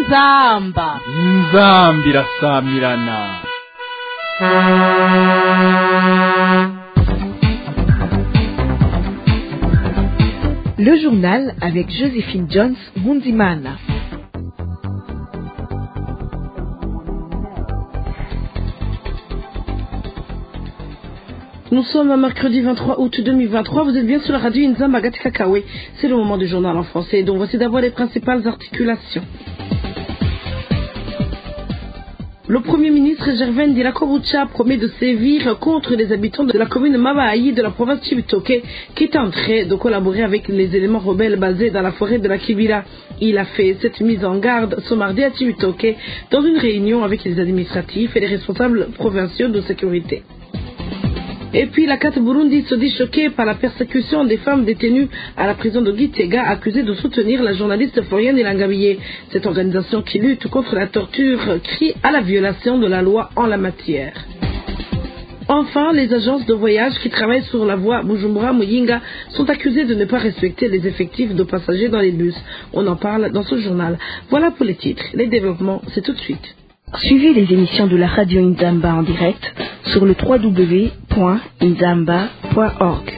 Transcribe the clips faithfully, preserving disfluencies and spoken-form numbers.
inzamba inzambi irasamirana. Le journal avec Joséphine Jones Mundimana. Nous sommes à mercredi vingt-trois août deux mille vingt-trois, vous êtes bien sur la radio Nzamba Gatikakawe. C'est le moment du journal en français, donc voici d'abord les principales articulations. Le Premier ministre Gervais Ndirakobucha promet de sévir contre les habitants de la commune Mabayi de la province Cibitoke qui est en train de collaborer avec les éléments rebelles basés dans la forêt de la Kibira. Il a fait cette mise en garde ce mardi à Cibitoke dans une réunion avec les administratifs et les responsables provinciaux de sécurité. Et puis la C A T Burundi se dit choquée par la persécution des femmes détenues à la prison de Gitega accusées de soutenir la journaliste Floriane Ilangabiye. Cette organisation qui lutte contre la torture crie à la violation de la loi en la matière. Enfin, les agences de voyage qui travaillent sur la voie Bujumbura-Muyinga sont accusées de ne pas respecter les effectifs de passagers dans les bus. On en parle dans ce journal. Voilà pour les titres. Les développements, c'est tout de suite. Suivez les émissions de la radio Nzamba en direct sur le w w w point nzamba point org.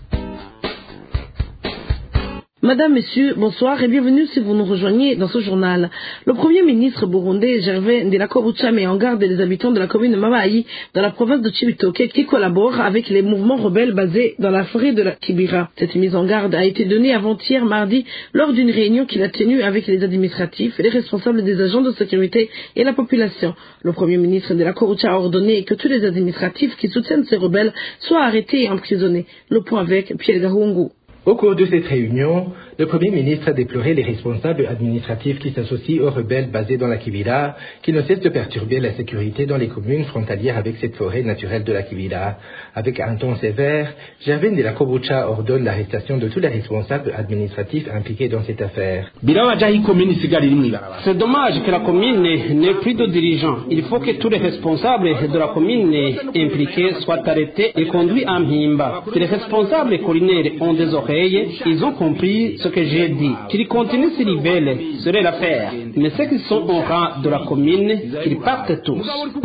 Madame, Messieurs, bonsoir et bienvenue si vous nous rejoignez dans ce journal. Le Premier ministre burundais Gervais Ndirakobucha met en garde les habitants de la commune Mabayi dans la province de Cibitoke qui collaborent avec les mouvements rebelles basés dans la forêt de la Kibira. Cette mise en garde a été donnée avant-hier mardi lors d'une réunion qu'il a tenue avec les administratifs, les responsables des agents de sécurité et la population. Le Premier ministre Ndirakobucha a ordonné que tous les administratifs qui soutiennent ces rebelles soient arrêtés et emprisonnés. Le point avec Pierre Gahungu. Au cours de cette réunion, le Premier ministre a déploré les responsables administratifs qui s'associent aux rebelles basés dans la Kibira, qui ne cessent de perturber la sécurité dans les communes frontalières avec cette forêt naturelle de la Kibira. Avec un ton sévère, Gervais Ndirakobucha ordonne l'arrestation de tous les responsables administratifs impliqués dans cette affaire. C'est dommage que la commune n'ait plus de dirigeants. Il faut que tous les responsables de la commune impliqués soient arrêtés et conduits à Mhimba. Si les responsables collinaires ont des oreilles, ils ont compris ce que j'ai dit. Qu'ils continuent s'ils veulent, serait l'affaire. Mais ceux qui sont au rang de la commune, ils partent tous.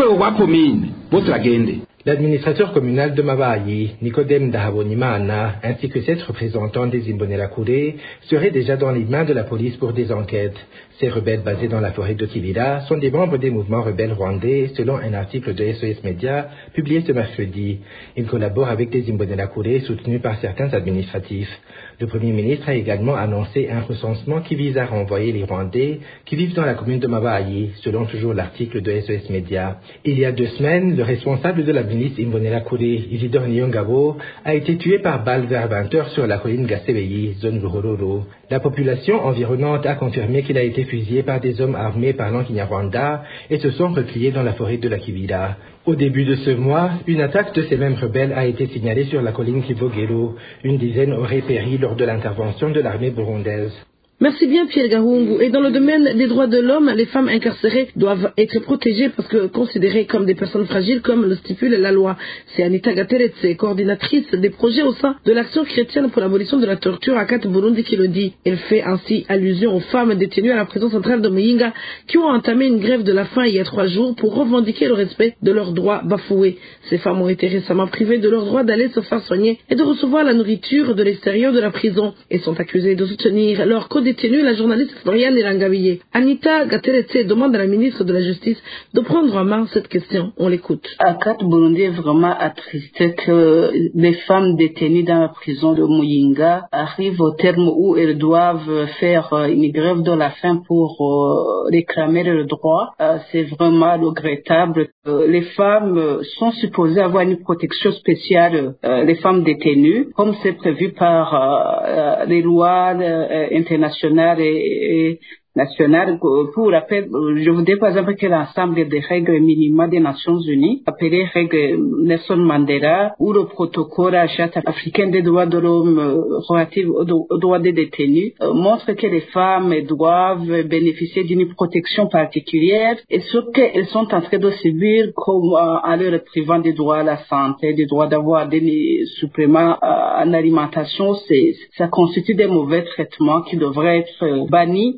L'administrateur communal de Mabayi, Nicodème Dahabonimana, ainsi que sept représentants des Imbonerakure, seraient déjà dans les mains de la police pour des enquêtes. Ces rebelles basés dans la forêt de Kibira sont des membres des mouvements rebelles rwandais, selon un article de S O S Média publié ce mercredi. Ils collaborent avec des Imbonerakure soutenus par certains administratifs. Le Premier ministre a également annoncé un recensement qui vise à renvoyer les Rwandais qui vivent dans la commune de Mabayi, selon toujours l'article de S O S Média. Il y a deux semaines, le responsable de la milice Imbonerakure, Isidore Niyongabo, a été tué par balle vers vingt heures sur la colline Gasebeyi, zone Ruhororo. La population environnante a confirmé qu'il a été fusillé par des hommes armés parlant Kinyarwanda et se sont repliés dans la forêt de la Kibira. Au début de ce mois, une attaque de ces mêmes rebelles a été signalée sur la colline Kivogero. Une dizaine aurait péri lors de l'intervention de l'armée burundaise. Merci bien Pierre Gahungu. Et dans le domaine des droits de l'homme, les femmes incarcérées doivent être protégées parce que considérées comme des personnes fragiles, comme le stipule la loi. C'est Anita Gateretse, coordinatrice des projets au sein de l'Action chrétienne pour l'abolition de la torture à C A T Burundi, qui le dit. Elle fait ainsi allusion aux femmes détenues à la prison centrale de Muyinga qui ont entamé une grève de la faim il y a trois jours pour revendiquer le respect de leurs droits bafoués. Ces femmes ont été récemment privées de leur droit d'aller se faire soigner et de recevoir la nourriture de l'extérieur de la prison et sont accusées de soutenir leur code détenue la journaliste Floriane Ilangabiye. Anita Gateretse demande à la ministre de la Justice de prendre en main cette question. On l'écoute. A C A T Burundi est vraiment attristé que les femmes détenues dans la prison de Muyinga arrivent au terme où elles doivent faire une grève de la faim pour euh, réclamer leurs droits. Euh, c'est vraiment regrettable. Euh, les femmes sont supposées avoir une protection spéciale, euh, les femmes détenues, comme c'est prévu par euh, les lois euh, internationales et, et nationale. Pour rappel, je voudrais par exemple que l'ensemble des règles minimales des Nations Unies, appelées règles Nelson Mandela, ou le protocole à la Charte africaine des droits de l'homme relatif aux droits des détenus, euh, montre que les femmes doivent bénéficier d'une protection particulière et ce qu'elles sont en train de subir comme euh, en leur privant des droits à la santé, des droits d'avoir des suppléments euh, en alimentation, c'est, ça constitue des mauvais traitements qui devraient être euh, bannis euh, dans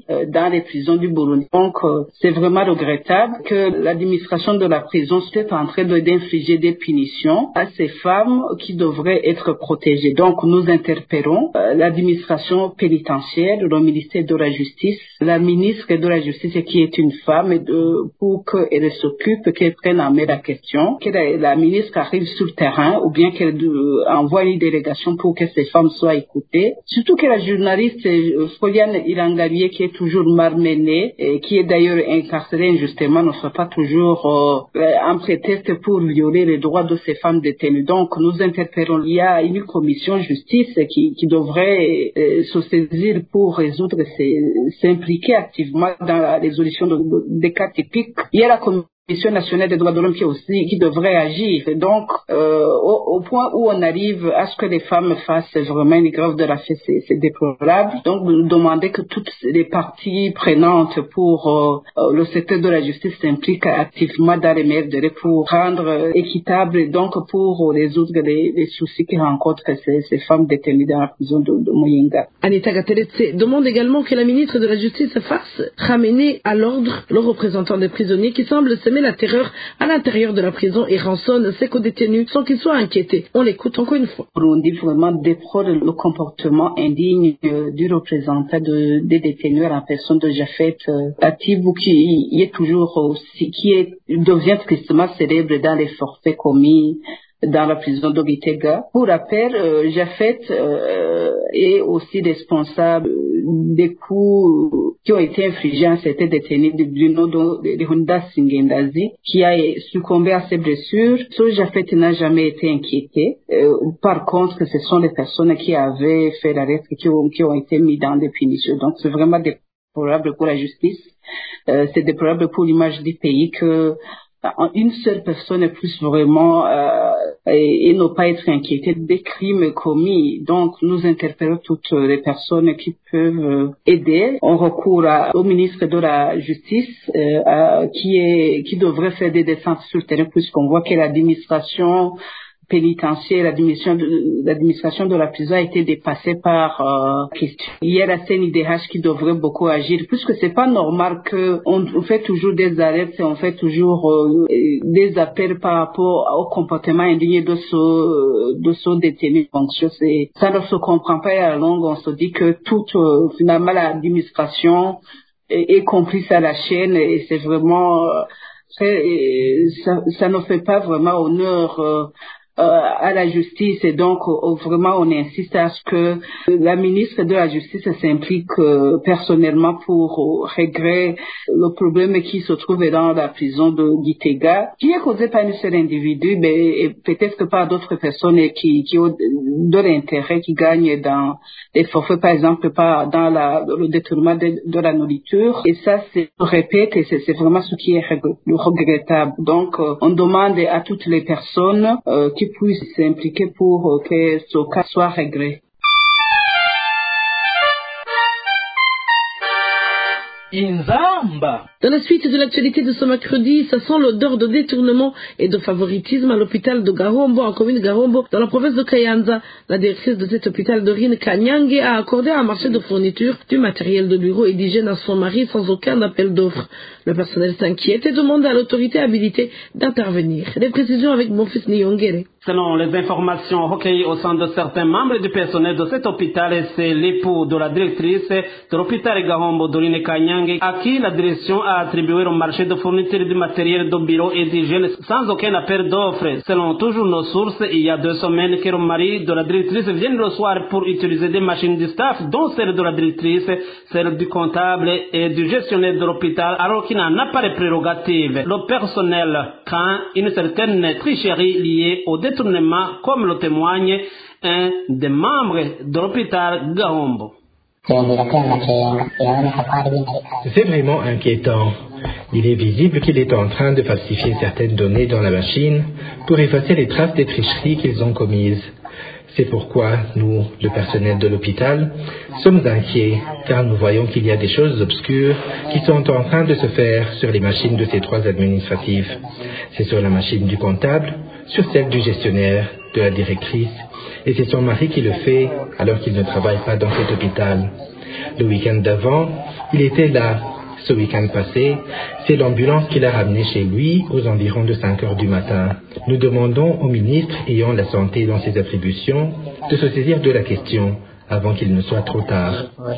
dans les prisons du Burundi. Donc, euh, c'est vraiment regrettable que l'administration de la prison soit en train de, d'infliger des punitions à ces femmes qui devraient être protégées. Donc, nous interpellons euh, l'administration pénitentiaire, le ministère de la Justice, la ministre de la Justice qui est une femme, et de, pour qu'elle s'occupe, qu'elle prenne en main la question, que la, la ministre arrive sur le terrain ou bien qu'elle euh, envoie une délégation pour que ces femmes soient écoutées. Surtout que la journaliste euh, Foliane Irangarie, qui est toujours malmenée, et qui est d'ailleurs incarcérée injustement, ne soit pas toujours euh, un prétexte pour violer les droits de ces femmes détenues. Donc, nous interpellons. Il y a une commission justice qui, qui devrait euh, se saisir pour résoudre, ces, s'impliquer activement dans la résolution de, de, des cas typiques. Il y a la commission Commission nationale des droits de l'homme qui aussi qui devrait agir. Et donc, euh, au, au point où on arrive à ce que les femmes fassent vraiment une grève de la faim, c'est, c'est déplorable. Donc, nous demandons que toutes les parties prenantes pour euh, le secteur de la justice s'impliquent activement dans les meilleurs délais pour rendre euh, équitable et donc pour résoudre les, les soucis que rencontrent ces, ces femmes détenues dans la prison de, de Muyinga. Anita Gateletse demande également que la ministre de la Justice fasse ramener à l'ordre le représentant des prisonniers qui semble s'aimer la terreur à l'intérieur de la prison et rançonne ses co-détenus sans qu'ils soient inquiétés. On l'écoute encore une fois. Burundi vraiment déplore le comportement indigne euh, du représentant de, des détenus en personne de Jafet euh, Atibou qui est toujours aussi, qui est, devient tristement célèbre dans les forfaits commis dans la prison de Gitega. Pour rappel, euh, Jafet euh, est aussi responsable des coups qui ont été infligés à certains détenus de Bruno de Honda Singendazi, qui a succombé à ses blessures. Ce Jafet n'a jamais été inquiété. Euh, par contre, ce sont les personnes qui avaient fait l'arrêt qui ont, qui ont été mis dans des punitions. Donc, c'est vraiment déplorable pour la justice. Euh, c'est déplorable pour l'image du pays que une seule personne puisse vraiment euh, et, et ne pas être inquiétée des crimes commis. Donc, nous interpellons toutes les personnes qui peuvent aider. On recourt à, au ministre de la Justice euh, à, qui est qui devrait faire des descentes sur le terrain puisqu'on voit que l'administration pénitentiaire, l'administration de, l'administration de la prison a été dépassée par euh, question. Il y a la C N I D H qui devrait beaucoup agir, puisque c'est pas normal que on fait toujours des arrêts, on fait toujours euh, des appels par rapport au comportement indigne de ce de ce détenu. Donc, c'est, ça ne se comprend pas à la longue. On se dit que toute euh, finalement l'administration est, est complice à la chaîne et c'est vraiment euh, c'est, ça, ça ne fait pas vraiment honneur. Euh, Euh, à la justice et donc euh, vraiment on insiste à ce que la ministre de la Justice s'implique euh, personnellement pour euh, régler le problème qui se trouve dans la prison de Gitega, qui est causé par un seul individu, mais peut-être pas d'autres personnes qui, qui ont de l'intérêt, qui gagnent dans les forfaits, par exemple, pas dans la, le détournement de, de la nourriture. Et ça, c'est, je répète, et c'est, c'est vraiment ce qui est regrettable. Donc, euh, on demande à toutes les personnes euh, qui puissent s'impliquer pour euh, que ce cas soit réglé. Inzamba. Dans la suite de l'actualité de ce mercredi, ça sent l'odeur de détournement et de favoritisme à l'hôpital de Gahombo, en commune Gahombo, dans la province de Kayanza. La directrice de cet hôpital, Dorine Kanyange, a accordé un marché de fourniture du matériel de bureau et d'hygiène à son mari sans aucun appel d'offres. Le personnel s'inquiète et demande à l'autorité habilitée d'intervenir. Les précisions avec mon fils Nyongere. Selon les informations recueillies au sein de certains membres du personnel de cet hôpital, c'est l'époux de la directrice de l'hôpital Gahombo, Dorine Kanyange, à qui la direction a attribué le marché de fourniture du matériel de bureau et d'hygiène sans aucun appel d'offres. Selon toujours nos sources, il y a deux semaines que le mari de la directrice vient le soir pour utiliser des machines du staff, dont celle de la directrice, celle du comptable et du gestionnaire de l'hôpital, alors qu'il n'en a pas les prérogatives. Le personnel craint une certaine tricherie liée au détournement, comme le témoigne un des membres de l'hôpital Gahombo. C'est vraiment inquiétant. Il est visible qu'il est en train de falsifier certaines données dans la machine pour effacer les traces des tricheries qu'ils ont commises. C'est pourquoi nous, le personnel de l'hôpital, sommes inquiets car nous voyons qu'il y a des choses obscures qui sont en train de se faire sur les machines de ces trois administratifs. C'est sur la machine du comptable, sur celle du gestionnaire, de la directrice, et c'est son mari qui le fait alors qu'il ne travaille pas dans cet hôpital. Le week-end d'avant, il était là. Ce week-end passé, c'est l'ambulance qui l'a ramené chez lui aux environs de cinq heures du matin. Nous demandons au ministre ayant la santé dans ses attributions de se saisir de la question avant qu'il ne soit trop tard.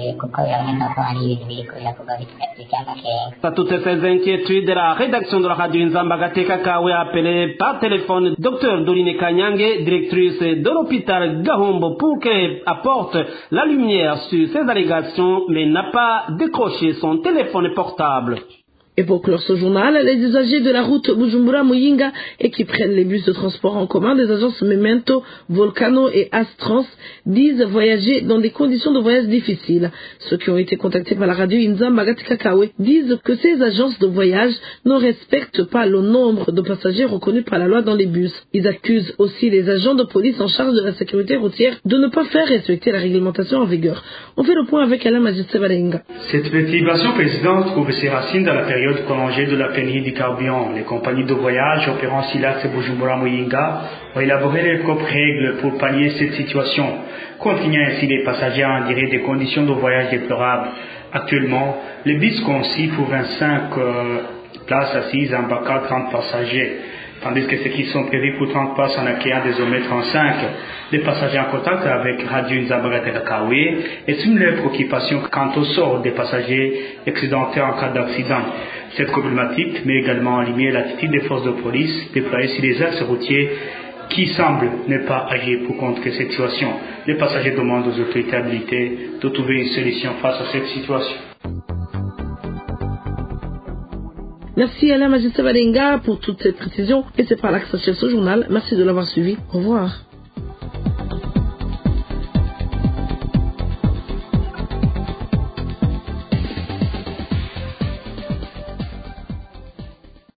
À toutes ces inquiétudes, la rédaction de la radio Nzamba Gateka Kawe a appelé par téléphone Dr Dorine Kanyange, directrice de l'hôpital Gahombo, pour qu'elle apporte la lumière sur ces allégations, mais n'a pas décroché son téléphone portable. Et pour clore ce journal, les usagers de la route Bujumbura-Muyinga et qui prennent les bus de transport en commun des agences Memento, Volcano et Astrans disent voyager dans des conditions de voyage difficiles. Ceux qui ont été contactés par la radio Nzamba Gateka Kawe disent que ces agences de voyage ne respectent pas le nombre de passagers reconnus par la loi dans les bus. Ils accusent aussi les agents de police en charge de la sécurité routière de ne pas faire respecter la réglementation en vigueur. On fait le point avec Alain Majesté Balenga. Cette perturbation précédente trouve ses racines dans la période prolongée de la pénurie du carburant. Les compagnies de voyage opérant sur l'axe Bujumbura-Muyinga ont élaboré leurs propres règles pour pallier cette situation, contraignant ainsi les passagers à endurer des conditions de voyage déplorables. Actuellement, les bus conçus pour vingt-cinq euh, places assises embarquent trente passagers, tandis que ceux qui sont prévus pour trente places en accueillant désormais trente-cinq. Les passagers en contact avec Radio Nzamba Gateka Kawe expriment leur préoccupation quant au sort des passagers accidentés en cas d'accident. Cette problématique met également en lumière l'attitude des forces de police déployées sur les axes routiers qui semblent ne pas agir pour contrer cette situation. Les passagers demandent aux autorités habilitées de trouver une solution face à cette situation. Merci Alain Majesté Balenga pour toutes ces précisions et c'est par là que s'achève ce journal. Merci de l'avoir suivi. Au revoir.